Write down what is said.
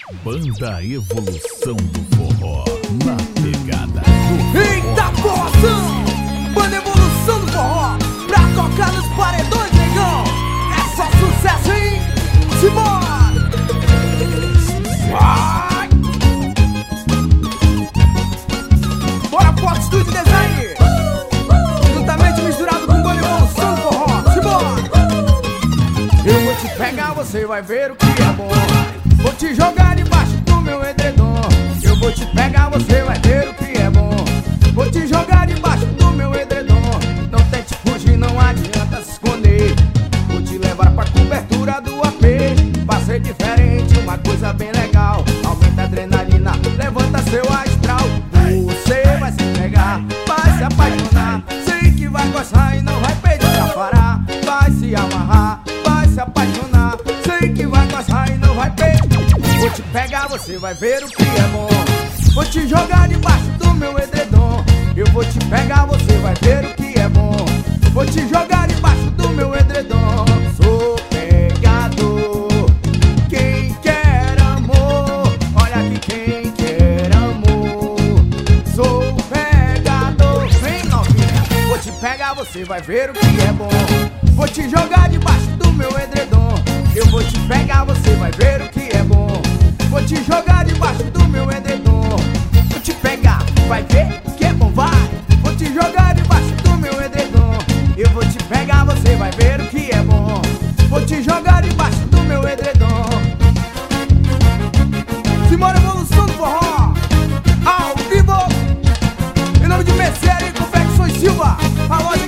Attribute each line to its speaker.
Speaker 1: Banda Evolução do Forró, na pegada do
Speaker 2: Eita porra! Banda Evolução do Forró, pra tocar nos paredões, negão. É só sucesso, hein? Simbora! Vai! Bora, Fox Studio Design! Juntamente misturado com Banda Evolução do Forró, simbora! Eu vou te pegar, você vai ver o que é bom. Vou te jogar debaixo do meu edredom. Eu vou te pegar, você vai ver o que é bom. Vou te jogar debaixo do meu edredom. Não tente fugir, não adianta se esconder. Vou te levar pra cobertura do AP. Vai ser diferente, uma coisa bem legal. Aumenta a adrenalina, levanta seu astral. Você vai se pegar, vai se apaixonar. Sei que vai gostar e não vai pedir pra parar. Vai se amarrar, vai se apaixonar. Sei que vai gostar e não vai pedir. Vou te pegar, você vai ver o que é bom. Vou te jogar debaixo do meu edredom. Eu vou te pegar, você vai ver o que é bom. Vou te jogar debaixo do meu edredom. Sou pegador, quem quer amor, olha aqui quem quer amor. Sou pegador, vem novinha. Vou te pegar, você vai ver o que é bom. Vou te jogar debaixo do meu edredom. Eu vou te pegar, você vai ver o que é bom. Vou te jogar debaixo do meu edredom. Vou te pegar, vai ver que é bom, vai. Vou te jogar debaixo do meu edredom. Eu vou te pegar, você vai ver o que é bom. Vou te jogar debaixo do meu edredom. Simbora, Evolução do Forró, ao vivo, em nome de Mercedes e Confecções Silva, a loja